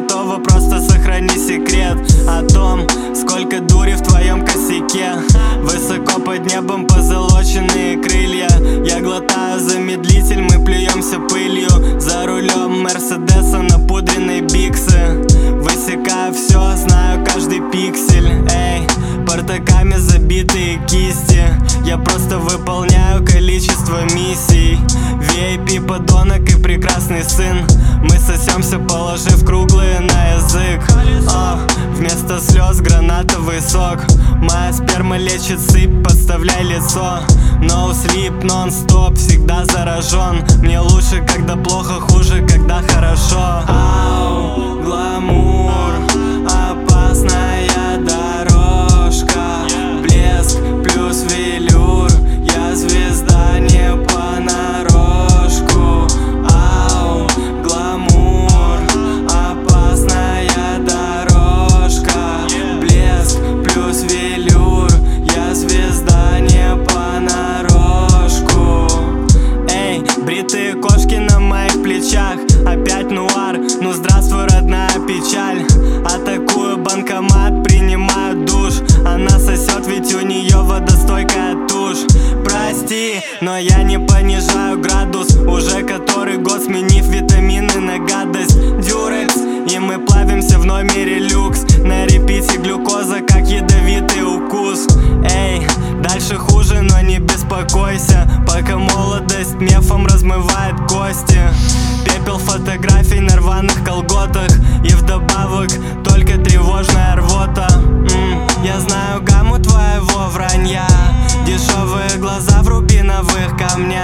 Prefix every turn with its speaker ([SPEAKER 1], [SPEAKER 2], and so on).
[SPEAKER 1] готова, просто сохрани секрет о том, сколько дури в твоем косяке. Высоко под небом позолоченные крылья. Я глотаю замедлитель, мы плюемся пылью. За рулем Мерседеса напудренные биксы. Высекаю все, знаю каждый пиксель. Эй, портаками забитые кисти. Я просто выполняю количество миссий. VIP подонок и прекрасный сын. Мы сосемся, положив круглые на язык. Вместо слез гранатовый сок. Моя сперма лечит сыпь, подставляй лицо. No sleep, non-stop, всегда заражен. Мне лучше, когда плохо, хуже, когда хорошо. Ау, гламур, опасная дорожка. Блеск плюс велюр, я звезда не понарошку. Ау, гламур, опасная дорожка. Блеск плюс велюр, я звезда не понарошку. Эй, бритые кошки на моих плечах. Опять нуар, ну здравствуй, родная печаль. Атакую банкомат, принимаю душ. Она сосет, ведь у нее водостойкая тушь. Прости, но я не понижаю градус. Уже который год сменив витамины на гадость. Дюрекс, и мы плавимся в номере люкс. На репите глюкоза, как ядовитый укус. Эй, дальше хуже, но не беспокойся. Пока молодость мефом размывает кости. Пепел фотографий на рваных колготах. И вдобавок только тревожная рвота. Я знаю гамму твоего вранья. Дешевые глаза в рубиновых камнях.